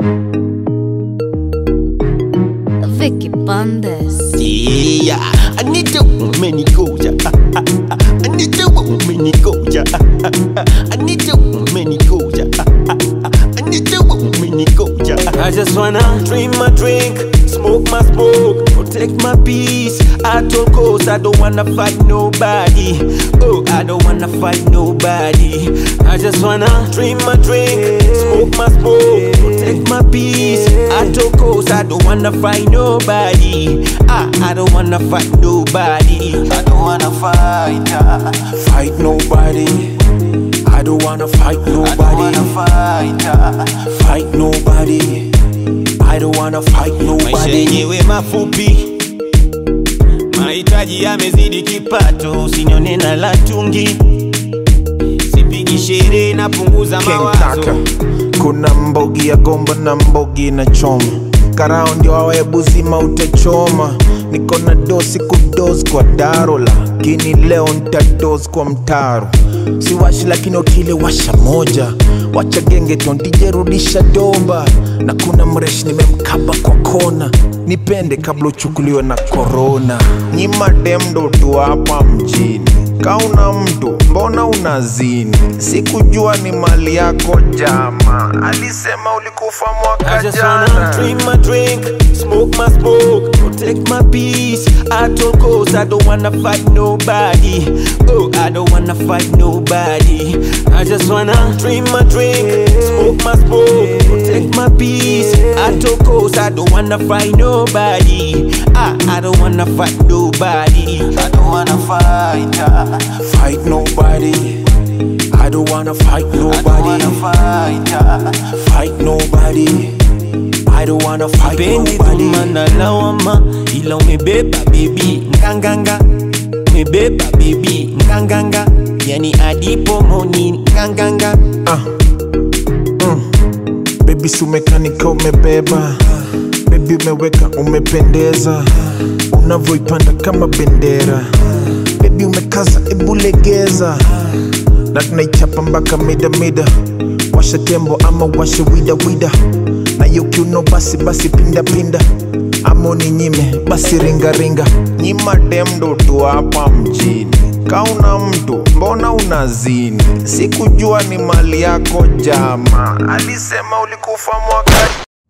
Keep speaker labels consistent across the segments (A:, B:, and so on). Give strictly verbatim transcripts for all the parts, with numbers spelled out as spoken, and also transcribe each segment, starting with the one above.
A: Vicky Bandes.
B: Yeah, I need to many goja. I need to many goja. I need to many goja. I need to many goja. I just wanna drink my drink, smoke my smoke, protect my peace. I told cause I don't wanna fight nobody. Oh, I don't wanna fight nobody. I just wanna drink my drink, smoke my smoke, protect my peace. I told cause I don't wanna fight nobody. I, I don't wanna fight nobody. I don't wanna fight, uh,
C: fight nobody. I don't wanna fight nobody.
B: I don't wanna fight, uh,
C: fight nobody. I don't wanna fight nobody.
B: Maisha yenyewe mafupi, mahitaji yamezidi kipato, usinione na latungi, sipigi sherehe napunguza mawazo.
C: Kuna mbogi ya gomba na mbogi na choma, karao ndio awe buzima utachoma. Niko na dosi kudozi kwa daro, lakini leo nitadozi kwa mtaro. Siwashi lakini ukile washa moja, wacha genge tondije rudisha doba. Na kuna mresh nimemkaba kwa kona, nipende kabla uchukuliwe na corona. Nyima demdo tu hapa mjini, kauna mtu mbona unazini? Sikujua ni mali yako jama, alisema ulikufa mwaka jana.
B: I just wanna drink my drink, smoke my smoke, protect my peace. I told cause I don't wanna fight nobody. Oh, I don't wanna fight nobody. I just wanna drink my drink, smoke my smoke, protect my peace. I told cause I don't wanna fight nobody. I, I don't wanna fight nobody. I don't wanna fight, uh,
C: fight nobody. I don't wanna fight nobody.
B: I don't wanna fight, uh,
C: fight nobody. I don't wanna fight
B: Bendi
C: nobody.
B: Tumana lawama, ila umebeba baby nganganga. Umebeba baby nganganga, yani adipo moni nganganga.
C: Ah, mm. Baby sumekanika umebeba, baby umeweka umependeza, unavyoipanda kama bendera. Baby umekaza ebulegeza, na tunaichapa mpaka mida mida. Washa tembo ama washa wida wida, na yukiuno basi basi pinda pinda. Amoni nyime basi ringa ringa. Nyima demdo tu hapa mjini, kauna mtu mbona unazini? Sikujua ni mali yako jama, alisema ulikufa mwaka.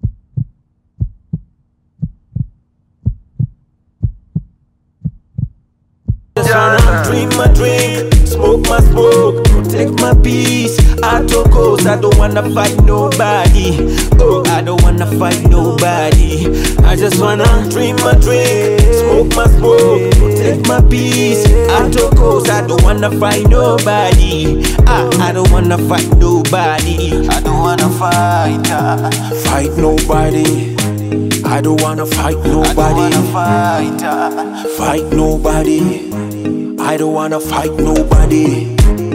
B: Just wanna drink my drink, smoke my smoke, protect my peace. I told cause I don't wanna fight nobody. Oh, I don't wanna fight nobody. I just wanna drink my drink, smoke my smoke, protect my peace. I told cause I don't wanna fight nobody. I, I don't wanna fight nobody. I don't wanna fight, uh,
C: fight nobody. I don't wanna fight nobody.
B: I don't wanna fight, uh,
C: fight nobody. I don't wanna fight nobody.